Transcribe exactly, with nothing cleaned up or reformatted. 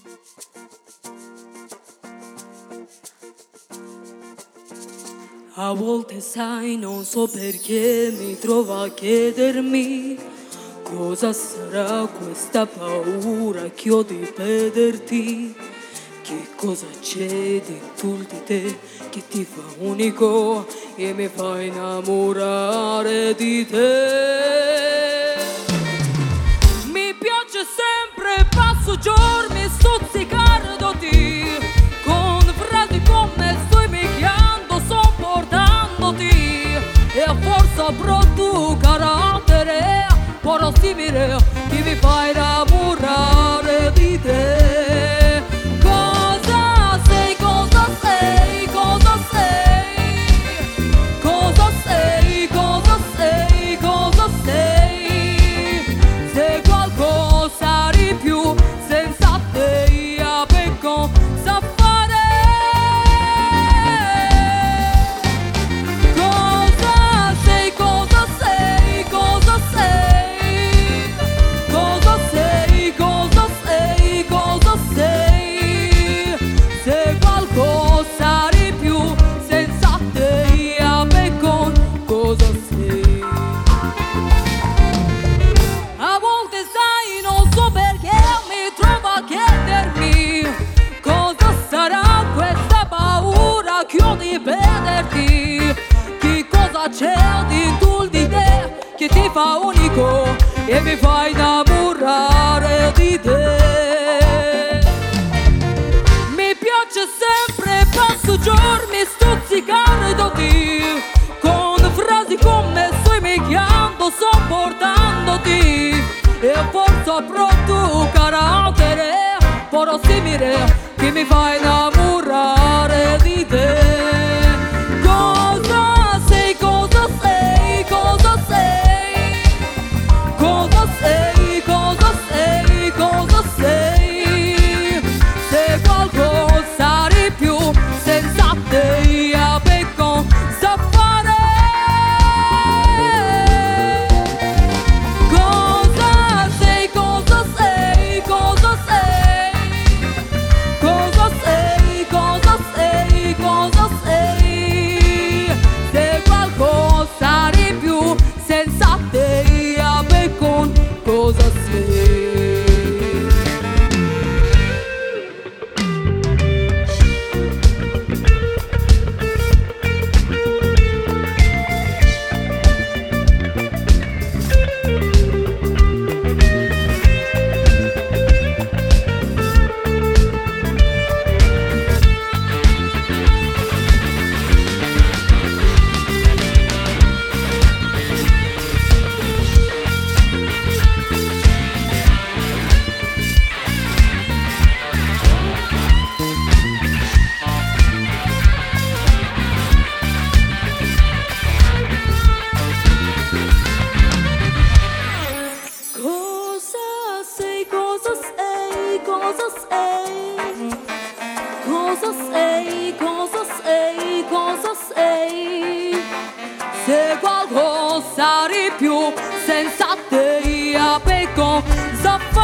A volte sai, non so perché mi trovo a chiedermi cosa sarà questa paura che ho di perderti. Che cosa c'è dentro di te che ti fa unico e mi fa innamorare di te? Mi piace sempre, passo giorni stuzzicandoti con frasi come stai picchiando, sopportandoti, e a forza avrò tu carattere poro simile che mi fa innamorare di te. C'è dentro di te che ti fa unico e mi fa innamorare di te. Mi piace sempre, passo giorni stuzzicandoti con frasi come stai picchiando, sopportandoti, e a forza pronto carattere poro simile che mi fa innamorare di te. Cosa sei, cosa sei, cosa sei, cosa sei? Se qualcosa di più senza te io per cosa